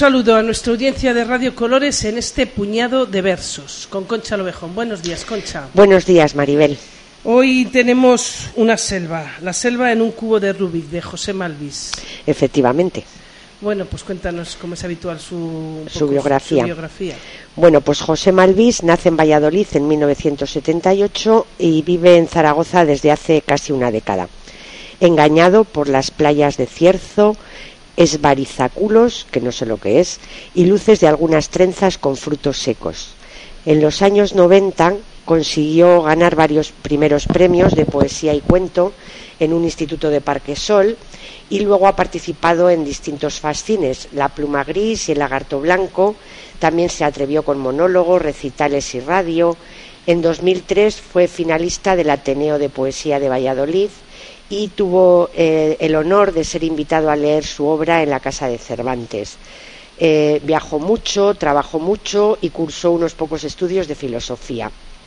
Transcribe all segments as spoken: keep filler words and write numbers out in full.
saludo a nuestra audiencia de Radio Colores en este puñado de versos con Concha Lovejón. Buenos días, Concha. Buenos días, Maribel. Hoy tenemos una selva, la selva en un cubo de Rubik, de José Malvis. Efectivamente. Bueno, pues cuéntanos, como es habitual, su, su, biografía. su biografía. Bueno, pues José Malvis nace en Valladolid en mil novecientos setenta y ocho y vive en Zaragoza desde hace casi una década. Engañado por las playas de Cierzo, esbarizaculos, que no sé lo que es, y luces de algunas trenzas con frutos secos. En los años noventa consiguió ganar varios primeros premios de poesía y cuento en un instituto de Parquesol y luego ha participado en distintos fascines, La pluma gris y El lagarto blanco. También se atrevió con monólogos, recitales y radio. En dos mil tres fue finalista del Ateneo de Poesía de Valladolid y tuvo eh, el honor de ser invitado a leer su obra en la Casa de Cervantes. Eh, viajó mucho, trabajó mucho y cursó unos pocos estudios de filosofía.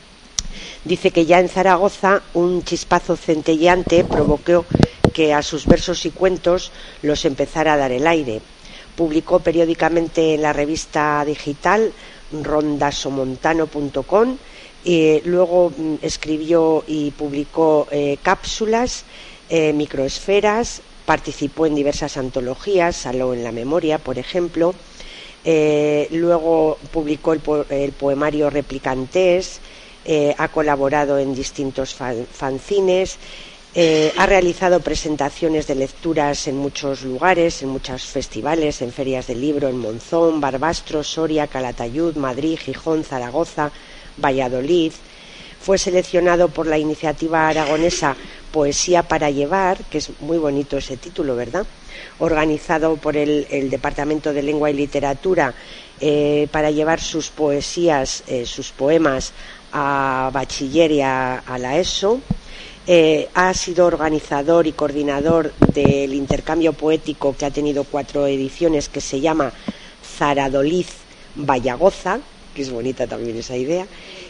Dice que ya en Zaragoza un chispazo centelleante provocó que a sus versos y cuentos los empezara a dar el aire. Publicó periódicamente en la revista digital rondasomontano punto com y luego escribió y publicó eh, cápsulas, eh, microesferas, participó en diversas antologías, Saló en la memoria, por ejemplo. Eh, luego publicó el, po el poemario Replicantes. Eh, ha colaborado en distintos fan fanzines, eh, ha realizado presentaciones de lecturas en muchos lugares, en muchos festivales, en ferias del libro, en Monzón, Barbastro, Soria, Calatayud, Madrid, Gijón, Zaragoza, Valladolid. Fue seleccionado por la iniciativa aragonesa Poesía para Llevar, que es muy bonito ese título, ¿verdad?, organizado por el, el Departamento de Lengua y Literatura eh, para llevar sus poesías, eh, sus poemas a bachiller y a, a la ESO. Eh, ha sido organizador y coordinador del intercambio poético que ha tenido cuatro ediciones, que se llama Zaradoliz Vallagoza, que es bonita también esa idea.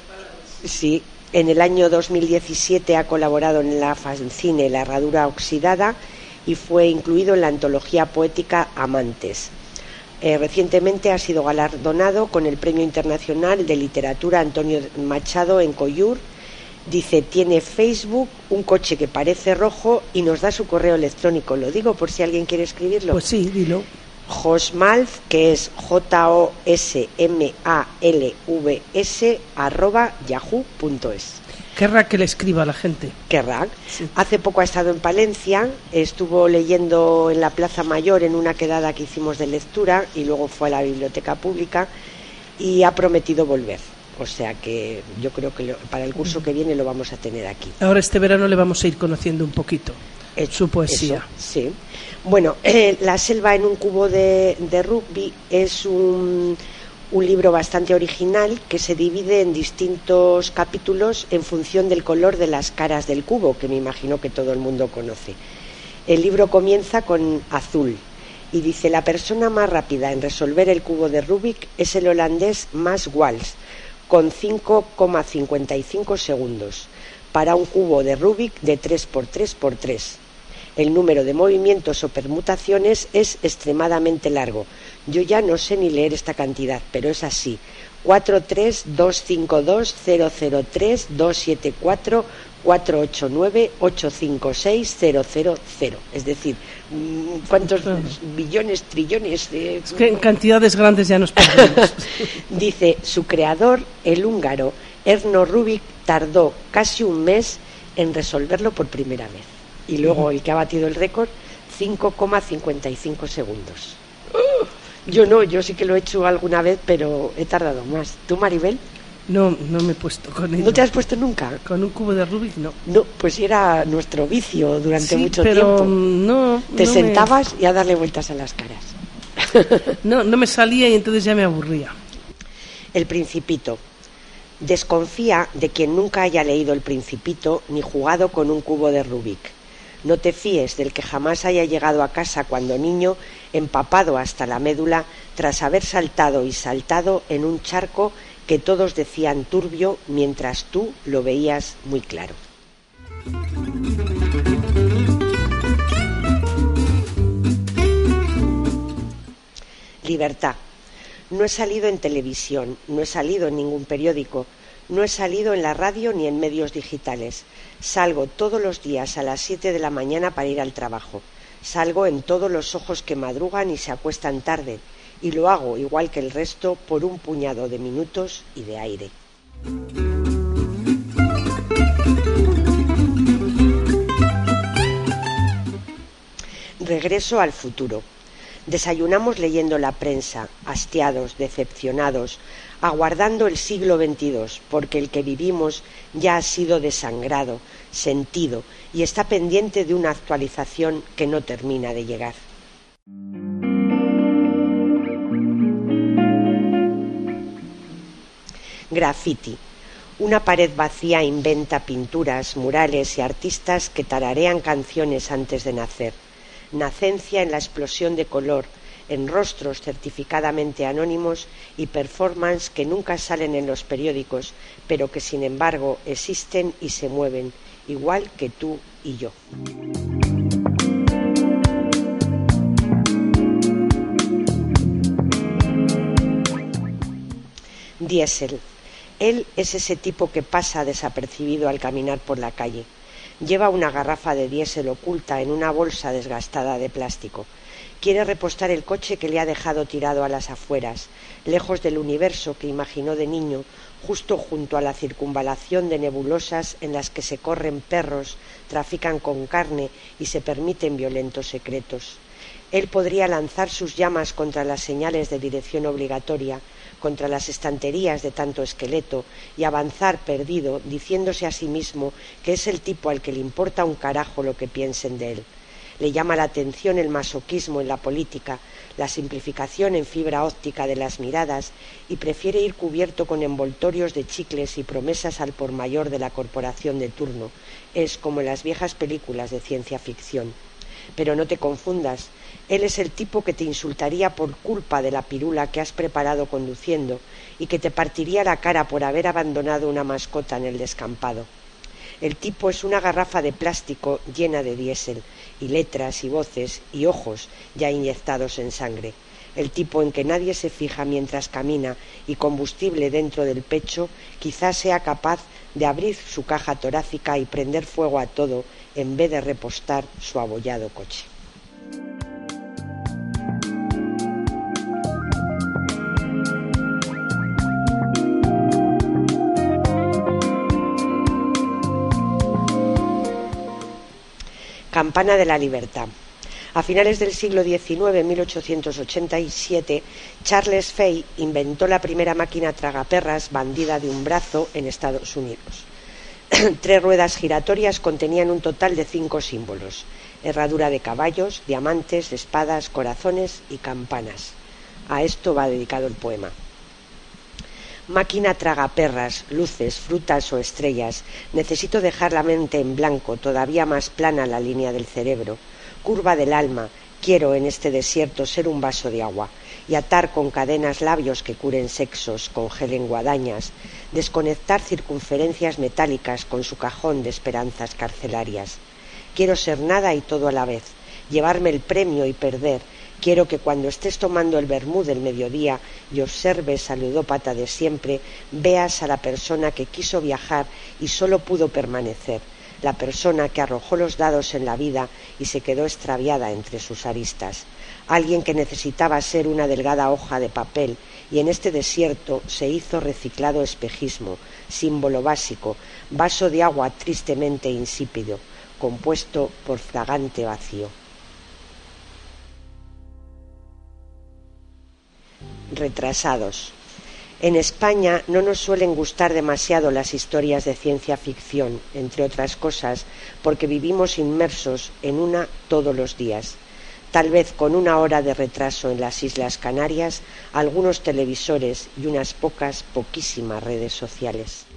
Sí, en el año dos mil diecisiete ha colaborado en la fanzine La Herradura Oxidada y fue incluido en la antología poética Amantes. Eh, recientemente ha sido galardonado con el Premio Internacional de Literatura Antonio Machado en Collur. Dice, tiene Facebook, un coche que parece rojo y nos da su correo electrónico. Lo digo por si alguien quiere escribirlo. Pues sí, dilo. Josmalv, que es J O S M A L V S, arroba yahoo punto es. Querrá que le escriba a la gente. Querrá. Sí. Hace poco ha estado en Palencia, estuvo leyendo en la Plaza Mayor en una quedada que hicimos de lectura y luego fue a la biblioteca pública y ha prometido volver. O sea que yo creo que lo, para el curso que viene lo vamos a tener aquí. Ahora este verano le vamos a ir conociendo un poquito eh, su poesía. Eso, sí. Bueno, eh, La selva en un cubo de, de rugby es un... un libro bastante original que se divide en distintos capítulos en función del color de las caras del cubo, que me imagino que todo el mundo conoce. El libro comienza con azul y dice: la persona más rápida en resolver el cubo de Rubik es el holandés Mas Wals, con cinco coma cincuenta y cinco segundos, para un cubo de Rubik de tres por tres por tres. El número de movimientos o permutaciones es extremadamente largo. Yo ya no sé ni leer esta cantidad, pero es así: cuatro tres dos cinco dos cero cero tres dos siete cuatro cuatro ocho nueve ocho cinco seis cero cero cero. Es decir, ¿cuántos billones, trillones? De... Es que en cantidades grandes ya nos perdemos. Dice, su creador, el húngaro Erno Rubik, tardó casi un mes en resolverlo por primera vez. Y luego el que ha batido el récord, cinco coma cincuenta y cinco segundos. Yo no, yo sí que lo he hecho alguna vez, pero he tardado más. ¿Tú, Maribel? No, no me he puesto con ello. ¿No te has puesto nunca? Con un cubo de Rubik, no. No, pues era nuestro vicio durante sí, mucho pero tiempo. No, Te no sentabas me... y a darle vueltas a las caras. No, no me salía y entonces ya me aburría. El Principito. Desconfía de quien nunca haya leído El Principito ni jugado con un cubo de Rubik. No te fíes del que jamás haya llegado a casa cuando niño, empapado hasta la médula, tras haber saltado y saltado en un charco que todos decían turbio, mientras tú lo veías muy claro. Libertad. No he salido en televisión, no he salido en ningún periódico, no he salido en la radio ni en medios digitales. Salgo todos los días a las siete de la mañana para ir al trabajo. Salgo en todos los ojos que madrugan y se acuestan tarde, y lo hago, igual que el resto, por un puñado de minutos y de aire. Regreso al futuro. Desayunamos leyendo la prensa, hastiados, decepcionados, aguardando el siglo veintidós, porque el que vivimos ya ha sido desangrado, sentido, y está pendiente de una actualización que no termina de llegar. Graffiti. Una pared vacía inventa pinturas, murales y artistas que tararean canciones antes de nacer. Nacencia en la explosión de color, en rostros certificadamente anónimos y performance que nunca salen en los periódicos, pero que sin embargo existen y se mueven, igual que tú y yo. Diésel. Él es ese tipo que pasa desapercibido al caminar por la calle. Lleva una garrafa de diésel oculta en una bolsa desgastada de plástico. Quiere repostar el coche que le ha dejado tirado a las afueras, lejos del universo que imaginó de niño, justo junto a la circunvalación de nebulosas en las que se corren perros, trafican con carne y se permiten violentos secretos. Él podría lanzar sus llamas contra las señales de dirección obligatoria, contra las estanterías de tanto esqueleto, y avanzar perdido, diciéndose a sí mismo que es el tipo al que le importa un carajo lo que piensen de él. Le llama la atención el masoquismo en la política, la simplificación en fibra óptica de las miradas, y prefiere ir cubierto con envoltorios de chicles y promesas al por mayor de la corporación de turno. Es como en las viejas películas de ciencia ficción. Pero no te confundas, él es el tipo que te insultaría por culpa de la pirula que has preparado conduciendo y que te partiría la cara por haber abandonado una mascota en el descampado. El tipo es una garrafa de plástico llena de diésel, y letras y voces y ojos ya inyectados en sangre. El tipo en que nadie se fija mientras camina y combustible dentro del pecho quizás sea capaz de abrir su caja torácica y prender fuego a todo en vez de repostar su abollado coche. Campana de la Libertad. A finales del siglo diecinueve, en mil ochocientos ochenta y siete, Charles Fay inventó la primera máquina tragaperras bandida de un brazo en Estados Unidos. Tres ruedas giratorias contenían un total de cinco símbolos: herradura de caballos, diamantes, espadas, corazones y campanas. A esto va dedicado el poema. Máquina tragaperras, luces, frutas o estrellas. Necesito dejar la mente en blanco, todavía más plana la línea del cerebro. Curva del alma, quiero en este desierto ser un vaso de agua y atar con cadenas labios que curen sexos, congelen guadañas, desconectar circunferencias metálicas con su cajón de esperanzas carcelarias. Quiero ser nada y todo a la vez, llevarme el premio y perder. Quiero que cuando estés tomando el vermú del mediodía y observes al ludópata de siempre, veas a la persona que quiso viajar y solo pudo permanecer, la persona que arrojó los dados en la vida y se quedó extraviada entre sus aristas, alguien que necesitaba ser una delgada hoja de papel y en este desierto se hizo reciclado espejismo, símbolo básico, vaso de agua tristemente insípido, compuesto por fragante vacío. Retrasados. En España no nos suelen gustar demasiado las historias de ciencia ficción, entre otras cosas, porque vivimos inmersos en una todos los días. Tal vez con una hora de retraso en las Islas Canarias, algunos televisores y unas pocas, poquísimas redes sociales.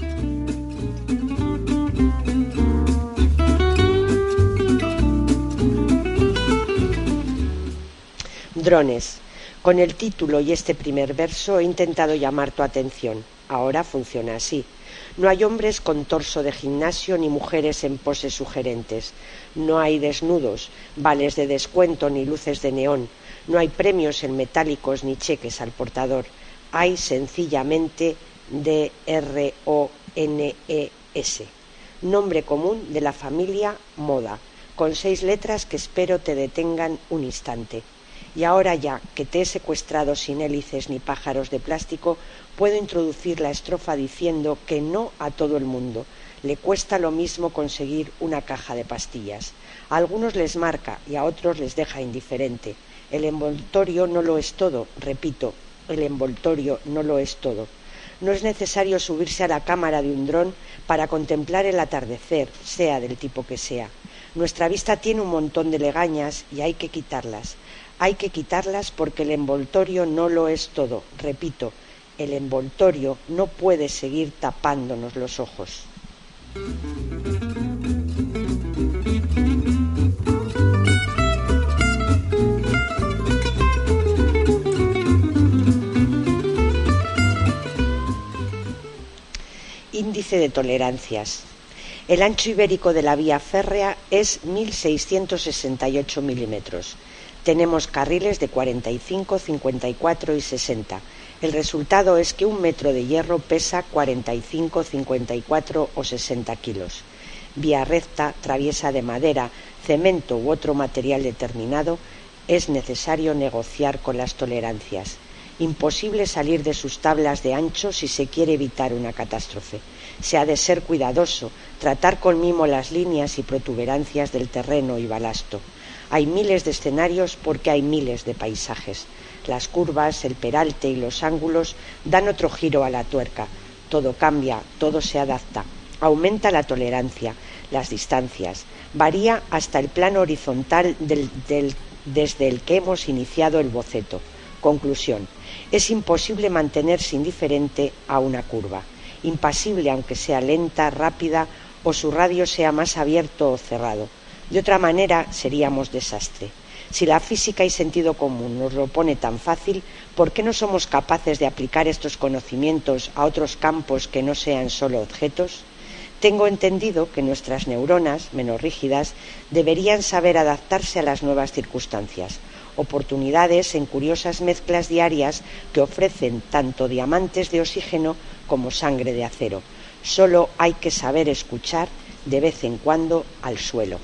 Drones. Con el título y este primer verso he intentado llamar tu atención. Ahora funciona así. No hay hombres con torso de gimnasio ni mujeres en poses sugerentes. No hay desnudos, vales de descuento ni luces de neón. No hay premios en metálicos ni cheques al portador. Hay sencillamente D R O N E S, nombre común de la familia Moda, con seis letras que espero te detengan un instante. Y ahora ya que te he secuestrado sin hélices ni pájaros de plástico, puedo introducir la estrofa diciendo que no a todo el mundo le cuesta lo mismo conseguir una caja de pastillas. A algunos les marca y a otros les deja indiferente. El envoltorio no lo es todo, repito, el envoltorio no lo es todo. No es necesario subirse a la cámara de un dron para contemplar el atardecer, sea del tipo que sea. Nuestra vista tiene un montón de legañas y hay que quitarlas. Hay que quitarlas porque el envoltorio no lo es todo. Repito, el envoltorio no puede seguir tapándonos los ojos. Índice de tolerancias. El ancho ibérico de la vía férrea es mil seiscientos sesenta y ocho milímetros. Tenemos carriles de cuarenta y cinco, cincuenta y cuatro y sesenta. El resultado es que un metro de hierro pesa cuarenta y cinco, cincuenta y cuatro o sesenta kilos. Vía recta, traviesa de madera, cemento u otro material determinado, es necesario negociar con las tolerancias. Imposible salir de sus tablas de ancho si se quiere evitar una catástrofe. Se ha de ser cuidadoso, tratar con mimo las líneas y protuberancias del terreno y balasto. Hay miles de escenarios porque hay miles de paisajes. Las curvas, el peralte y los ángulos dan otro giro a la tuerca. Todo cambia, todo se adapta. Aumenta la tolerancia, las distancias. Varía hasta el plano horizontal del, del, desde el que hemos iniciado el boceto. Conclusión. Es imposible mantenerse indiferente a una curva. Impasible aunque sea lenta, rápida o su radio sea más abierto o cerrado. De otra manera seríamos desastre. Si la física y sentido común nos lo pone tan fácil, ¿por qué no somos capaces de aplicar estos conocimientos a otros campos que no sean solo objetos? Tengo entendido que nuestras neuronas, menos rígidas, deberían saber adaptarse a las nuevas circunstancias, oportunidades en curiosas mezclas diarias que ofrecen tanto diamantes de oxígeno como sangre de acero. Solo hay que saber escuchar de vez en cuando al suelo.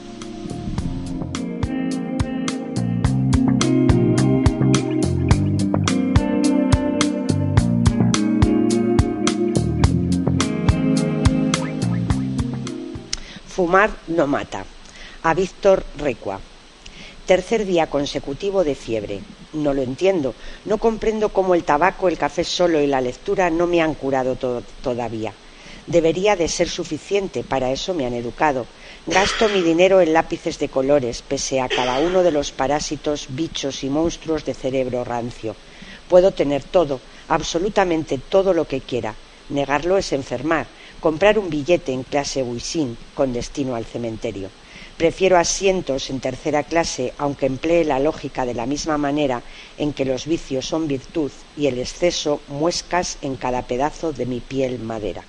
Fumar no mata. A Víctor Recua. Tercer día consecutivo de fiebre. No lo entiendo. No comprendo cómo el tabaco, el café solo y la lectura no me han curado to- todavía. Debería de ser suficiente, para eso me han educado. Gasto mi dinero en lápices de colores, pese a cada uno de los parásitos, bichos y monstruos de cerebro rancio. Puedo tener todo, absolutamente todo lo que quiera. Negarlo es enfermar. Comprar un billete en clase Buisin con destino al cementerio. Prefiero asientos en tercera clase, aunque emplee la lógica de la misma manera en que los vicios son virtud y el exceso muescas en cada pedazo de mi piel madera.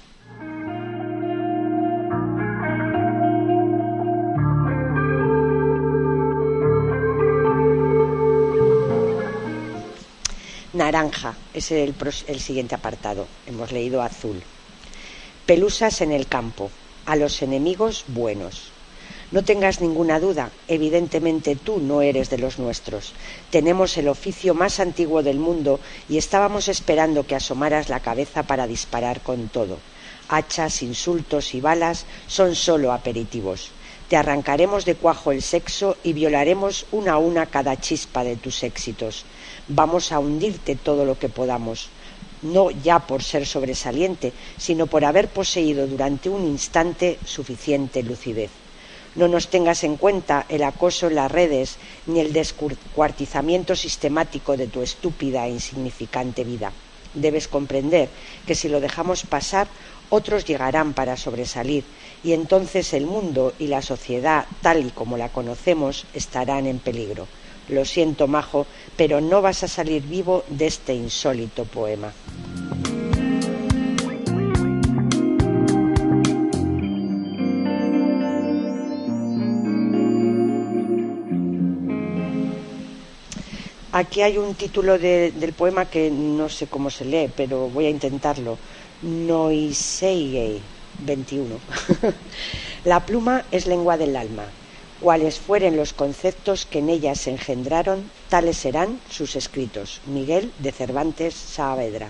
Naranja es el, el siguiente apartado. Hemos leído azul. Pelusas en el campo. A los enemigos buenos. No tengas ninguna duda, evidentemente tú no eres de los nuestros. Tenemos el oficio más antiguo del mundo y estábamos esperando que asomaras la cabeza para disparar con todo. Hachas, insultos y balas son solo aperitivos. Te arrancaremos de cuajo el sexo y violaremos una a una cada chispa de tus éxitos. Vamos a hundirte todo lo que podamos. No ya por ser sobresaliente, sino por haber poseído durante un instante suficiente lucidez. No nos tengas en cuenta el acoso en las redes ni el descuartizamiento sistemático de tu estúpida e insignificante vida. Debes comprender que si lo dejamos pasar, otros llegarán para sobresalir y entonces el mundo y la sociedad tal y como la conocemos estarán en peligro. Lo siento, majo, pero no vas a salir vivo de este insólito poema. aquí hay un título de, del poema que no sé cómo se lee, pero voy a intentarlo. Noisei veintiuno. La pluma es lengua del alma. Cuales fueren los conceptos que en ella se engendraron, tales serán sus escritos. Miguel de Cervantes Saavedra.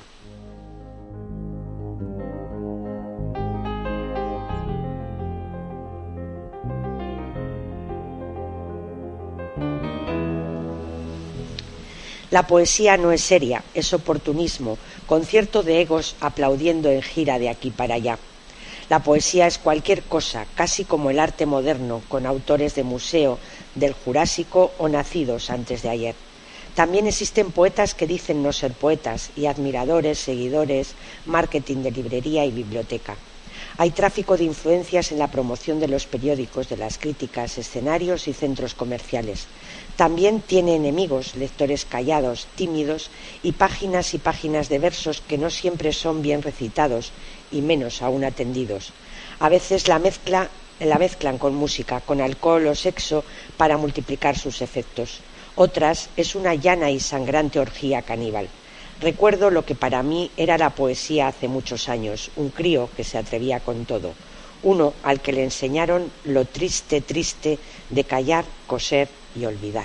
La poesía no es seria, es oportunismo, concierto de egos aplaudiendo en gira de aquí para allá. La poesía es cualquier cosa, casi como el arte moderno, con autores de museo, del Jurásico o nacidos antes de ayer. También existen poetas que dicen no ser poetas, y admiradores, seguidores, marketing de librería y biblioteca. Hay tráfico de influencias en la promoción de los periódicos, de las críticas, escenarios y centros comerciales. También tiene enemigos, lectores callados, tímidos y páginas y páginas de versos que no siempre son bien recitados y menos aún atendidos. A veces la mezcla, la mezclan con música, con alcohol o sexo para multiplicar sus efectos. Otras es una llana y sangrante orgía caníbal. Recuerdo lo que para mí era la poesía hace muchos años, un crío que se atrevía con todo, uno al que le enseñaron lo triste, triste de callar, coser y olvidar.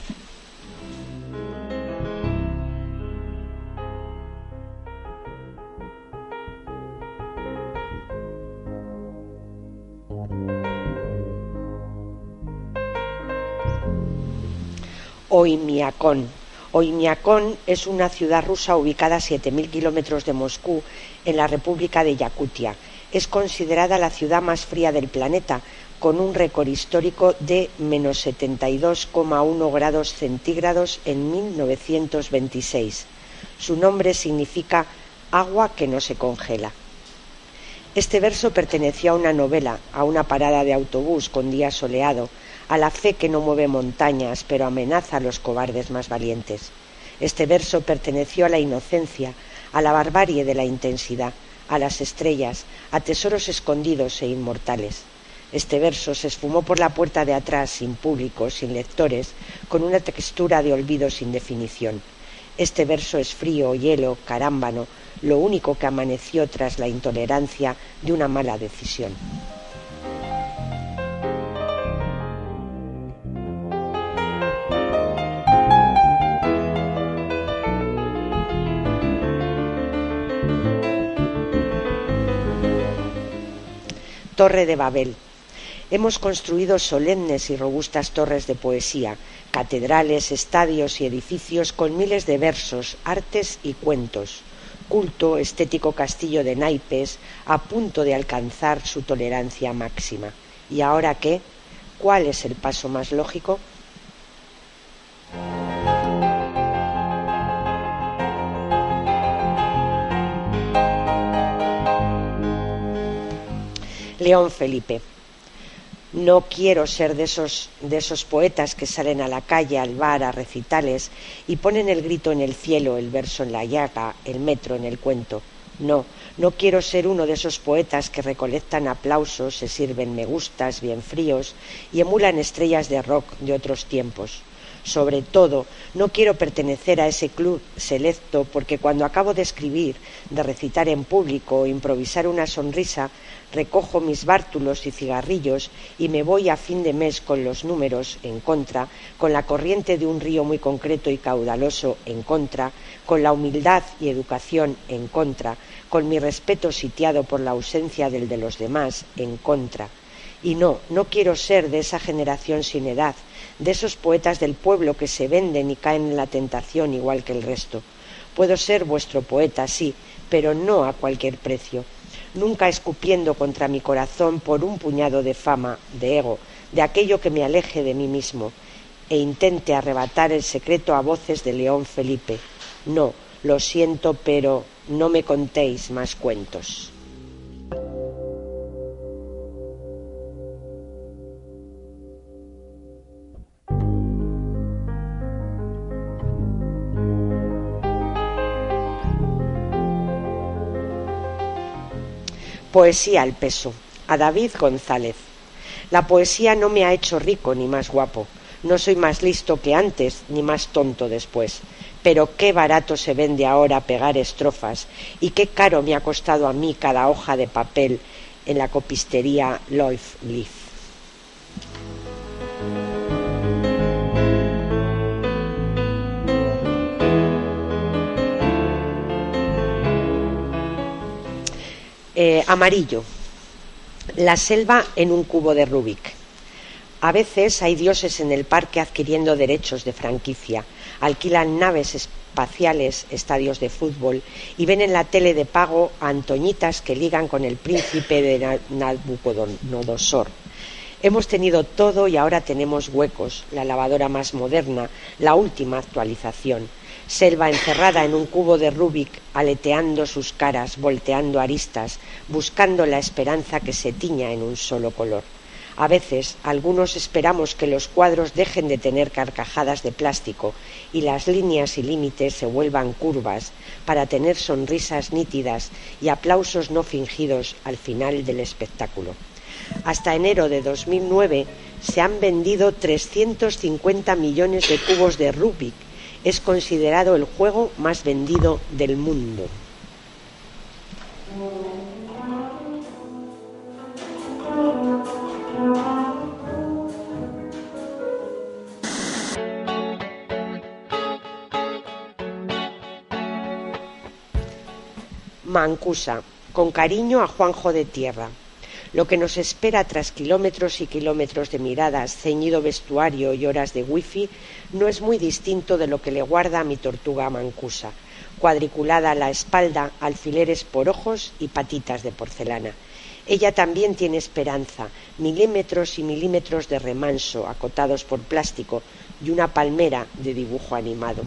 Oymyakon. Oymyakon es una ciudad rusa ubicada a siete mil kilómetros de Moscú, en la República de Yakutia. Es considerada la ciudad más fría del planeta, con un récord histórico de menos setenta y dos coma uno grados centígrados en mil novecientos veintiséis. Su nombre significa agua que no se congela. Este verso perteneció a una novela, a una parada de autobús con día soleado, a la fe que no mueve montañas, pero amenaza a los cobardes más valientes. Este verso perteneció a la inocencia, a la barbarie de la intensidad, a las estrellas, a tesoros escondidos e inmortales. Este verso se esfumó por la puerta de atrás, sin público, sin lectores, con una textura de olvido sin definición. Este verso es frío, hielo, carámbano, lo único que amaneció tras la intolerancia de una mala decisión. Torre de Babel. Hemos construido solemnes y robustas torres de poesía, catedrales, estadios y edificios con miles de versos, artes y cuentos. Culto, estético castillo de naipes, a punto de alcanzar su tolerancia máxima. ¿Y ahora qué? ¿Cuál es el paso más lógico? León Felipe. No quiero ser de esos, de esos poetas que salen a la calle, al bar, a recitales y ponen el grito en el cielo, el verso en la llaga, el metro en el cuento. No, no quiero ser uno de esos poetas que recolectan aplausos, se sirven me gustas bien fríos y emulan estrellas de rock de otros tiempos. Sobre todo, no quiero pertenecer a ese club selecto porque cuando acabo de escribir, de recitar en público o improvisar una sonrisa, recojo mis bártulos y cigarrillos y me voy a fin de mes con los números en contra, con la corriente de un río muy concreto y caudaloso en contra, con la humildad y educación en contra, con mi respeto sitiado por la ausencia del de los demás en contra. Y no, no quiero ser de esa generación sin edad, de esos poetas del pueblo que se venden y caen en la tentación igual que el resto. Puedo ser vuestro poeta, sí, pero no a cualquier precio, nunca escupiendo contra mi corazón por un puñado de fama, de ego, de aquello que me aleje de mí mismo, e intente arrebatar el secreto a voces de León Felipe. No, lo siento, pero no me contéis más cuentos. Poesía al peso. A David González. La poesía no me ha hecho rico ni más guapo. No soy más listo que antes ni más tonto después. pero qué barato se vende ahora pegar estrofas y qué caro me ha costado a mí cada hoja de papel en la copistería Loif Leaf. Eh, amarillo. La selva en un cubo de Rubik. A veces hay dioses en el parque adquiriendo derechos de franquicia, alquilan naves espaciales, estadios de fútbol y ven en la tele de pago a antoñitas que ligan con el príncipe de Nabucodonosor. Hemos tenido todo y ahora tenemos huecos, la lavadora más moderna, la última actualización. Selva encerrada en un cubo de Rubik, aleteando sus caras, volteando aristas, buscando la esperanza que se tiña en un solo color. A veces, algunos esperamos que los cuadros dejen de tener carcajadas de plástico y las líneas y límites se vuelvan curvas para tener sonrisas nítidas y aplausos no fingidos al final del espectáculo. Hasta enero de dos mil nueve se han vendido trescientos cincuenta millones de cubos de Rubik. Es considerado el juego más vendido del mundo. Mancusa, con cariño a Juanjo de Tierra. Lo que nos espera tras kilómetros y kilómetros de miradas, ceñido vestuario y horas de wifi no es muy distinto de lo que le guarda a mi tortuga mancusa, cuadriculada a la espalda, alfileres por ojos y patitas de porcelana. Ella también tiene esperanza, milímetros y milímetros de remanso acotados por plástico y una palmera de dibujo animado.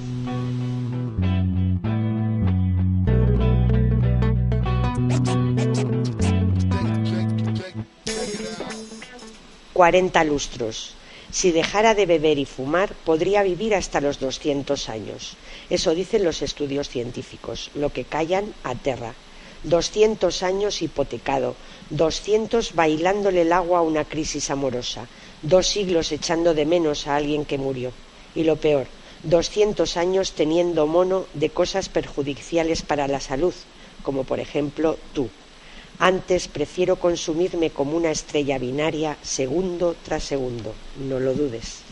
cuarenta lustros. Si dejara de beber y fumar, podría vivir hasta los doscientos años. Eso dicen los estudios científicos. Lo que callan, aterra. doscientos años hipotecado, doscientos bailándole el agua a una crisis amorosa, dos siglos echando de menos a alguien que murió. Y lo peor, doscientos años teniendo mono de cosas perjudiciales para la salud, como por ejemplo tú. Antes prefiero consumirme como una estrella binaria segundo tras segundo, no lo dudes.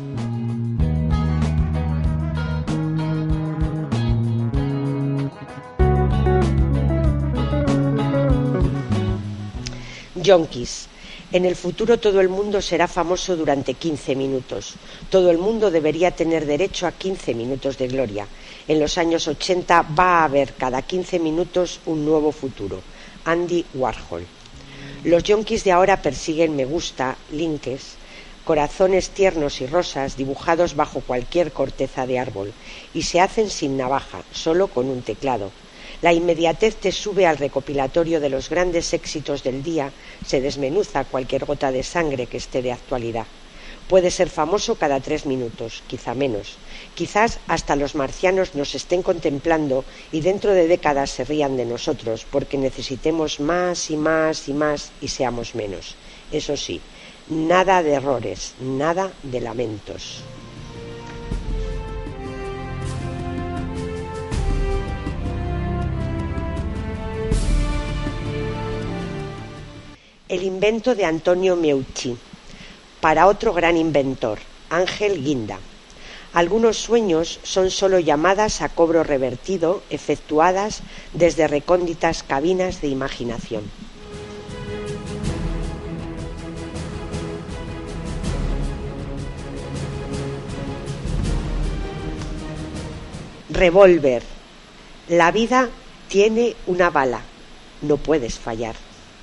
Yonkis. En el futuro todo el mundo será famoso durante quince minutos. Todo el mundo debería tener derecho a quince minutos de gloria. En los años ochenta va a haber cada quince minutos un nuevo futuro. Andy Warhol. Los yonkis de ahora persiguen me gusta, links, corazones tiernos y rosas dibujados bajo cualquier corteza de árbol, y se hacen sin navaja, solo con un teclado. La inmediatez te sube al recopilatorio de los grandes éxitos del día, se desmenuza cualquier gota de sangre que esté de actualidad. Puede ser famoso cada tres minutos, quizá menos. Quizás hasta los marcianos nos estén contemplando y dentro de décadas se rían de nosotros porque necesitemos más y más y más y seamos menos. Eso sí, nada de errores, nada de lamentos. El invento de Antonio Meucci. Para otro gran inventor, Ángel Guinda. Algunos sueños son solo llamadas a cobro revertido efectuadas desde recónditas cabinas de imaginación. Revólver. La vida tiene una bala. No puedes fallar.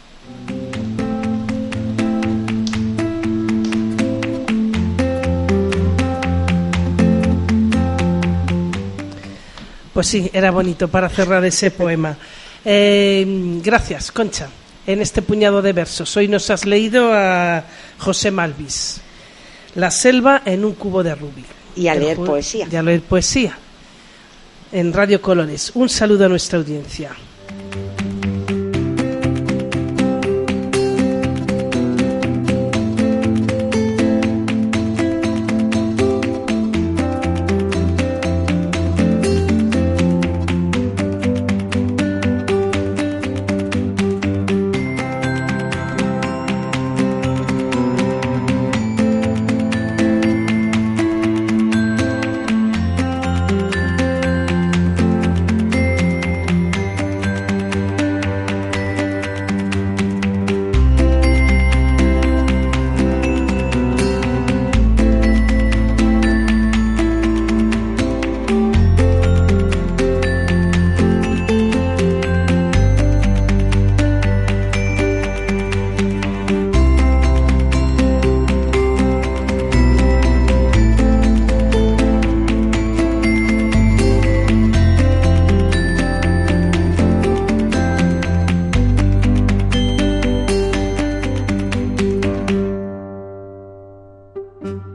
Pues sí, era bonito para cerrar ese poema. Eh, gracias, Concha, en este puñado de versos. Hoy nos has leído a José Malvis, La selva en un cubo de Rubik. Y a leer poesía. Y a leer poesía en Radio Colores. Un saludo a nuestra audiencia. Thank